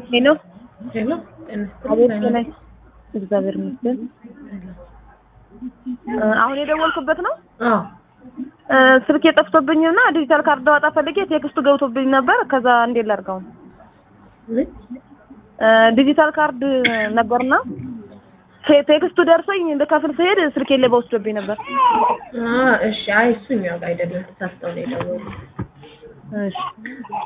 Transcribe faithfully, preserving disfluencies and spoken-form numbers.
ሄሎ ሄሎ አቤት ነኝ። እግዚአብሔር ይመስገን። አሁን የደወልኩበት ነው? አዎ ስልኬ ጠፍቶብኝና ዲጂታል ካርድ አወጣ ፈልጌ ቴክስቱ ገብቶብኝ ነበር። ከዛ እንዴት ላድርገው? ዲጂታል ካርድ ነበርና ቴክስቱ ደርሶኝ ልከፍል ስሄድ ስልኬ ላይ በወስዶብኝ ነበር። አ እሺ አይ እሱኛው ጋር አይደለም ተሳስተው ነው የደወሉት። እሺ